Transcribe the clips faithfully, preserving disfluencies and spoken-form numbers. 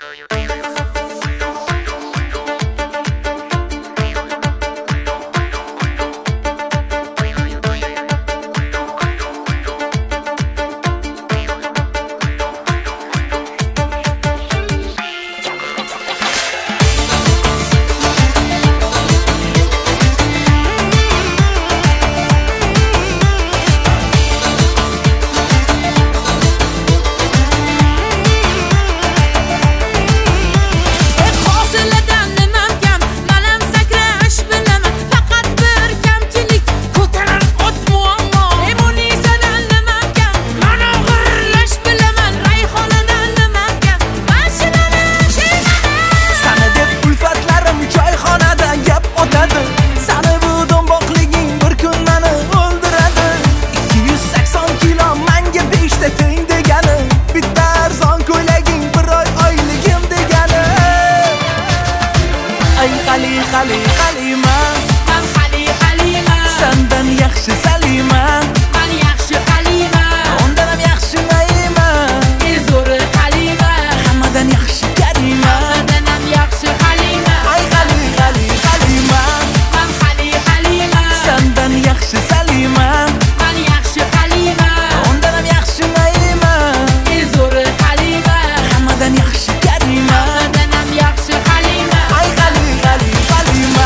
Xali Xalima Man Xali Xalima Sendan yaxshi Salima Man yaxshi Xalima Undan ham yaxshi Naima El zo'ri Xalima Hammadan yaxshi Karima Hammadan ham yaxshi Xalima Ay Xali Xali Xalima Man Xali Xalima Sendan yaxshi Salima Man yaxshi Xalima Undan ham yaxshi Naima El zo'ri Xalima Hammadan yaxshi Karima Hammadan ham yaxshi Xalima Ay Xali Xali Xalima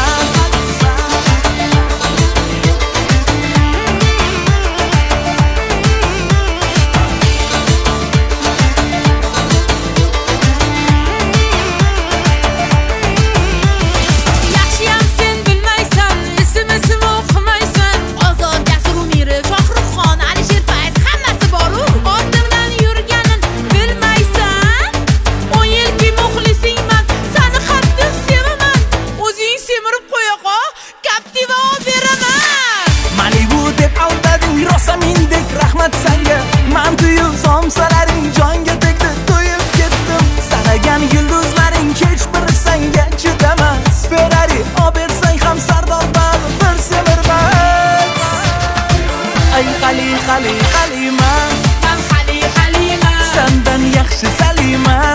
Yaxshiyam sen bilmaysan, ism ism o'qimaysan. Ozod, Jasur Umirov, Shohruxxon, Alisher Fayz hammasi bor-u. Ortimdan yurganin bilmaysan. o'n yilki muxlisingman, seni qattiq sevaman. O'zing semirib qo'ya-qo, Captiva beraman. Malibu deb aldading rosa mindek rahmat sanga Mantiyu somsalaring jonga tegdi to'yib ketdim Sanagan yulduzlaring hech biri senga chidamas Ferrari obersang ham Sardor babi bir semirmas Ay Xali Xali Xalima Man Xali Xalima Sendan yaxshi Salima